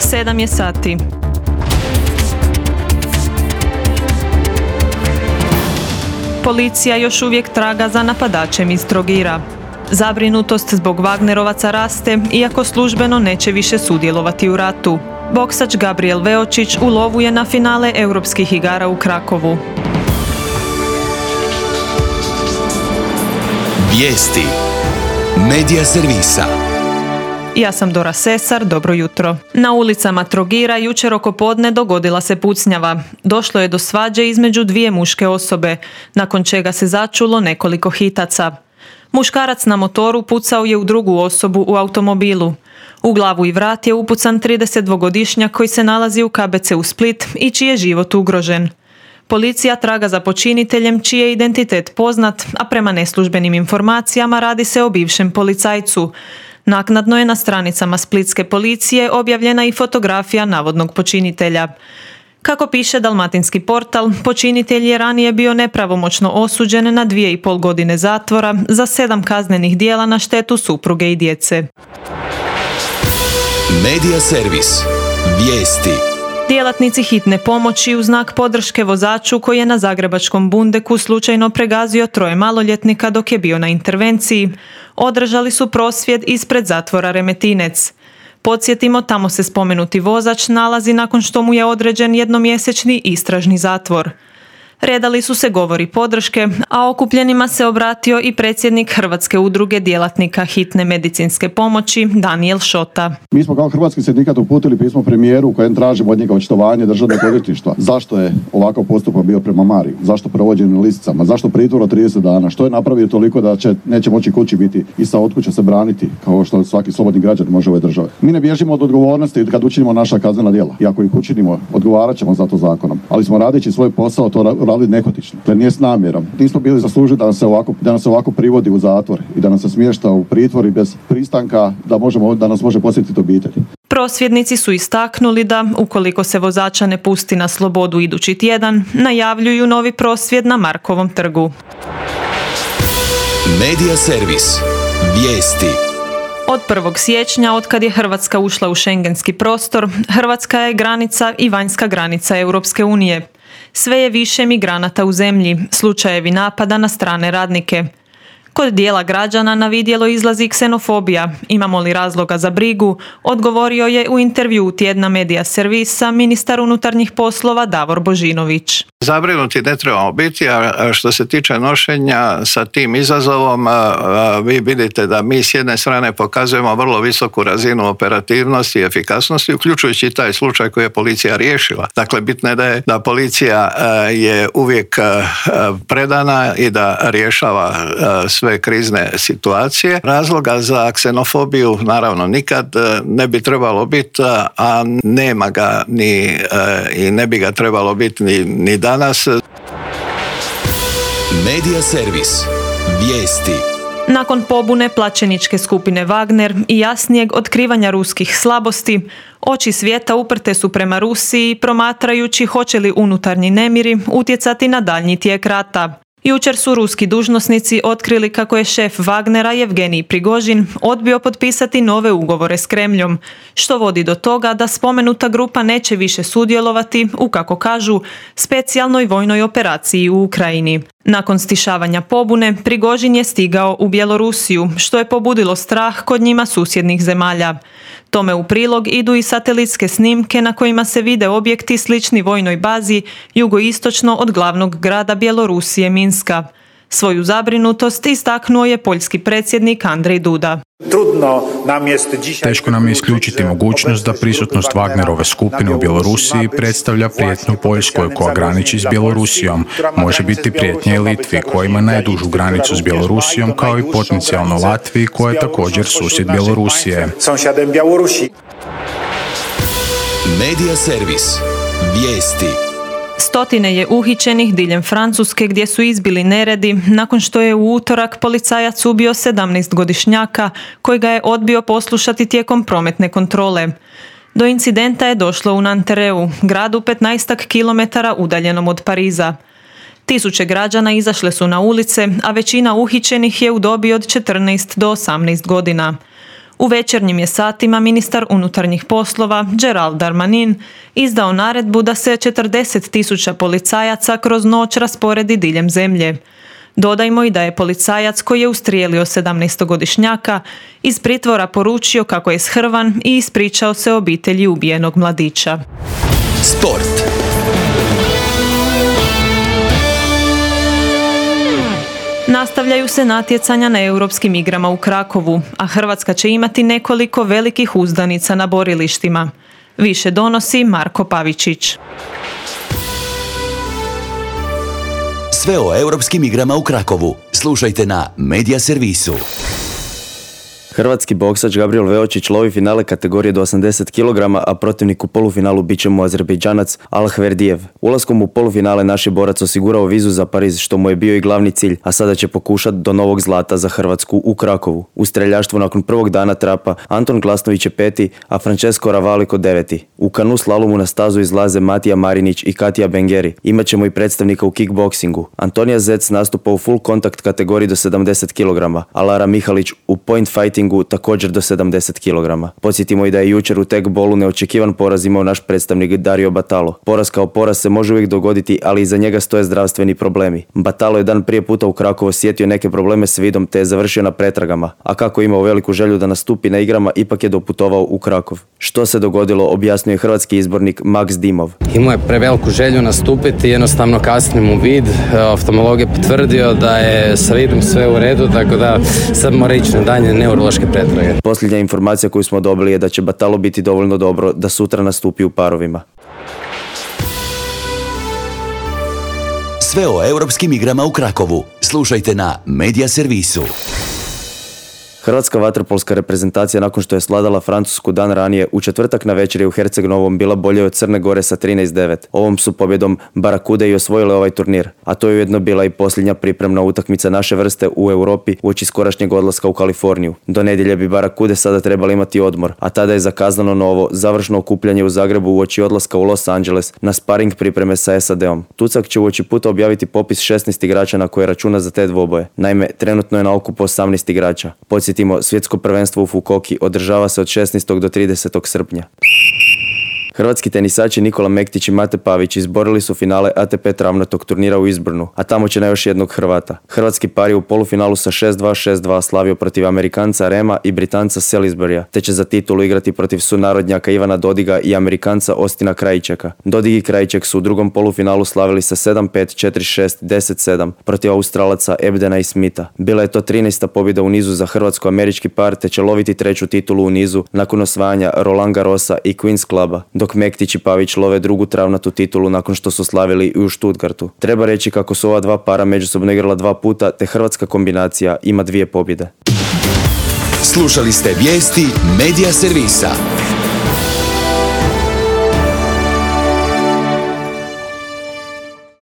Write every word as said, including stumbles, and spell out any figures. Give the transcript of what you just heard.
sedam je sati. Policija još uvijek traga za napadačem iz Trogira. Zabrinutost zbog Wagnerovaca raste, iako službeno neće više sudjelovati u ratu. Boksač Gabriel Veočić u lovu je na finale europskih igara u Krakovu. Vijesti Medija servisa. Ja sam Dora Sesar, dobro jutro. Na ulicama Trogira jučer oko podne dogodila se pucnjava. Došlo je do svađe između dvije muške osobe, nakon čega se začulo nekoliko hitaca. Muškarac na motoru pucao je u drugu osobu u automobilu. U glavu i vrat je upucan tridesetdvogodišnjak koji se nalazi u K B C-u Split i čiji je život ugrožen. Policija traga za počiniteljem čiji je identitet poznat, a prema neslužbenim informacijama radi se o bivšem policajcu. Naknadno je na stranicama splitske policije objavljena i fotografija navodnog počinitelja. Kako piše dalmatinski portal, počinitelj je ranije bio nepravomoćno osuđen na dvije i pol godine zatvora za sedam kaznenih djela na štetu supruge i djece. Medija servis. Vijesti. Djelatnici hitne pomoći u znak podrške vozaču koji je na zagrebačkom Bundeku slučajno pregazio troje maloljetnika dok je bio na intervenciji, održali su prosvjed ispred zatvora Remetinec. Podsjetimo, tamo se spomenuti vozač nalazi nakon što mu je određen jednomjesečni istražni zatvor. Redali su se govori podrške, a okupljenima se obratio i predsjednik Hrvatske udruge djelatnika hitne medicinske pomoći Danijel Šota. Mi smo kao Hrvatski sindikat uputili pismo premijeru u kojem tražimo od njega očitovanje državnog odvjetništva. Zašto je ovakav postupak bio prema Mariji? Zašto provođenje na lisicama? Zašto pritvor od trideset dana? Što je napravio toliko da će, neće moći kući biti i sa od kuće se braniti kao što svaki slobodni građanin može u ovoj državi? Mi ne bježimo od odgovornosti kad učinimo naša kaznena djela. I ako ih učinimo, odgovarat ćemo za to zakonom. Ali smo radeći svoj posao to radili nehotično. Jer nije s namjerom. Nismo bili zaslužili da nas se ovako, da nas se ovako privodi u zatvor i da nas se smješta u pritvor i bez pristanka da možemo, da nas može posjetiti obitelj. Prosvjednici su istaknuli da, ukoliko se vozača ne pusti na slobodu idući tjedan, najavljuju novi prosvjed na Markovom trgu. Medija servis. Vijesti. Od prvog siječnja, otkad je Hrvatska ušla u šengenski prostor, Hrvatska je granica i vanjska granica Europske unije. Sve je više migranata u zemlji, slučajevi napada na strane radnike. Kod dijela građana na vidjelo izlazi ksenofobija. Imamo li razloga za brigu? Odgovorio je u intervjuu tjedna Medija servisa ministar unutarnjih poslova Davor Božinović. Zabrinuti ne trebamo biti, a što se tiče nošenja sa tim izazovom, vi vidite da mi s jedne strane pokazujemo vrlo visoku razinu operativnosti i efikasnosti, uključujući i taj slučaj koji je policija riješila. Dakle, bitno je da, je da policija je uvijek predana i da rješava sve krizne situacije. Razloga za ksenofobiju naravno nikad ne bi trebalo biti, a nema ga ni i ne bi ga trebalo biti ni, ni danas. Medija servis. Vijesti. Nakon pobune plaćeničke skupine Wagner i jasnijeg otkrivanja ruskih slabosti, oči svijeta uprte su prema Rusiji promatrajući hoće li unutarnji nemiri utjecati na daljnji tijek rata. Jučer su ruski dužnosnici otkrili kako je šef Wagnera Jevgenij Prigožin odbio potpisati nove ugovore s Kremljom, što vodi do toga da spomenuta grupa neće više sudjelovati u, kako kažu, specijalnoj vojnoj operaciji u Ukrajini. Nakon stišavanja pobune, Prigožin je stigao u Bjelorusiju, što je pobudilo strah kod njima susjednih zemalja. Tome u prilog idu i satelitske snimke na kojima se vide objekti slični vojnoj bazi jugoistočno od glavnog grada Bjelorusije Minska. Svoju zabrinutost istaknuo je poljski predsjednik Andrej Duda. Teško nam je isključiti mogućnost da prisutnost Wagnerove skupine u Bjelorusiji predstavlja prijetnju Poljskoj koja graniči s Bjelorusijom. Može biti prijetnja i Litvi koja ima najdužu granicu s Bjelorusijom, kao i potencijalno Latviji koja je također susjed Bjelorusije. Medija servis. Vijesti. Stotine je uhićenih diljem Francuske gdje su izbili neredi nakon što je u utorak policajac ubio sedamnaestogodišnjaka koji ga je odbio poslušati tijekom prometne kontrole. Do incidenta je došlo u Nantereu, gradu petnaestak kilometara udaljenom od Pariza. Tisuće građana izašle su na ulice, a većina uhićenih je u dobi od četrnaest do osamnaest godina. U večernjim je satima ministar unutarnjih poslova Gerald Darmanin izdao naredbu da se četrdeset tisuća policajaca kroz noć rasporedi diljem zemlje. Dodajmo i da je policajac koji je ustrijelio sedamnaestogodišnjaka iz pritvora poručio kako je shrvan i ispričao se obitelji ubijenog mladića. Sport. Nastavljaju se natjecanja na europskim igrama u Krakovu, a Hrvatska će imati nekoliko velikih uzdanica na borilištima. Više donosi Marko Pavičić. Sve o europskim igrama u Krakovu slušajte na Media Servisu. Hrvatski boksač Gabriel Veočić lovi finale kategorije do osamdeset kilograma, a protivnik u polufinalu bit će mu Azerbejdžanac Alhverdijev. Ulaskom u polufinale naš je borac osigurao vizu za Pariz, što mu je bio i glavni cilj, a sada će pokušati do novog zlata za Hrvatsku u Krakovu. U streljaštvu nakon prvog dana trapa Anton Glasnović je peti, a Francesco Ravaliko deveti. U kanu slalomu na stazu izlaze Matija Marinić i Katija Bengeri. Imaćemo i predstavnika u kickboksingu. Antonija Zec nastupa u full kontakt kategoriji do sedamdeset kilograma, a Lara Mihalić u point fightingu također do sedamdeset kilograma. Podsjetimo i da je jučer u tekbolu neočekivan poraz imao naš predstavnik Dario Batalo. Poraz kao poraz se može uvijek dogoditi, ali iza njega stoje zdravstveni problemi. Batalo je dan prije puta u Krakovu osjetio neke probleme s vidom te je završio na pretragama, a kako je imao veliku želju da nastupi na igrama, ipak je doputovao u Krakov. Što se dogodilo, objasnio je hrvatski izbornik Max Dimov. Imao je preveliku želju nastupiti, jednostavno kasnije mu vid, oftalmolog je potvrdio da je sa vidom sve u redu, tako da sad mora ići na dalje neurološke pretrage. Posljednja informacija koju smo dobili je da će Batalo biti dovoljno dobro da sutra nastupi u parovima. Sve o europskim igrama u Krakovu slušajte na Media Servisu. Hrvatska vaterpolska reprezentacija nakon što je sladala Francusku dan ranije, u četvrtak na večer je u Herceg-Novom bila bolje od Crne Gore sa trinaest devet. Ovom su pobjedom Barakude i osvojile ovaj turnir, a to je ujedno bila i posljednja pripremna utakmica naše vrste u Europi uoči skorašnjeg odlaska u Kaliforniju. Do nedjelje bi Barakude sada trebali imati odmor, a tada je zakazano novo završno okupljanje u Zagrebu uoči odlaska u Los Angeles na sparing pripreme sa es a de om. Tucak će uoči puta objaviti popis šesnaest igrača na koje računa za te dvoboje. Naime, trenutno je na okupu osamnaest igrača. Podsjetimo, svjetsko prvenstvo u Fukuoki održava se od šesnaestog do tridesetog srpnja. Hrvatski tenisači Nikola Mektić i Mate Pavić izborili su finale a te pe travnatog turnira u Izbrnu, a tamo će na još jednog Hrvata. Hrvatski par je u polufinalu sa šest dva šest dva slavio protiv Amerikanca Rema i Britanca Salisburya, te će za titulu igrati protiv sunarodnjaka Ivana Dodiga i Amerikanca Ostina Krajičeka. Dodig i Krajiček su u drugom polufinalu slavili sa sedam pet, četiri šest, deset sedam protiv Australaca Ebdena i Smitha. Bila je to trinaesta pobjeda u nizu za hrvatsko-američki par, te će loviti treću titulu u nizu nakon osvajanja Roland Garrosa i Queen's Cluba, dok Mektić i Pavić love drugu travnatu titulu nakon što su slavili i u Stuttgartu. Treba reći kako su ova dva para međusobno igrala dva puta, te hrvatska kombinacija ima dvije pobjede. Slušali ste vijesti Media Servisa.